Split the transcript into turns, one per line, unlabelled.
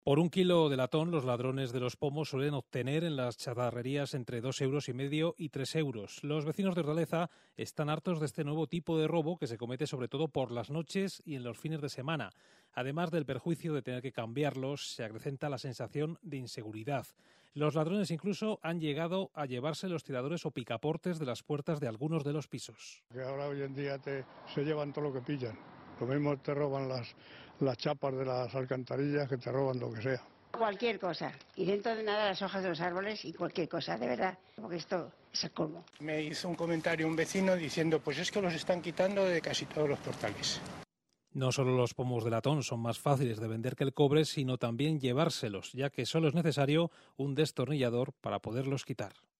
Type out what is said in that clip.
Por 1 kilo de latón, los ladrones de los pomos suelen obtener en las chatarrerías entre 2,5 € y 3 euros. Los vecinos de Hortaleza están hartos de este nuevo tipo de robo que se comete sobre todo por las noches y en los fines de semana. Además del perjuicio de tener que cambiarlos, se acrecenta la sensación de inseguridad. Los ladrones incluso han llegado a llevarse los tiradores o picaportes de las puertas de algunos de los pisos.
Que ahora hoy en día se llevan todo lo que pillan. Lo mismo te roban las chapas de las alcantarillas, que te roban lo que sea.
Cualquier cosa. Y dentro de nada las hojas de los árboles y cualquier cosa, de verdad. Porque esto es el colmo.
Me hizo un comentario un vecino diciendo, pues es que los están quitando de casi todos los portales.
No solo los pomos de latón son más fáciles de vender que el cobre, sino también llevárselos, ya que solo es necesario un destornillador para poderlos quitar.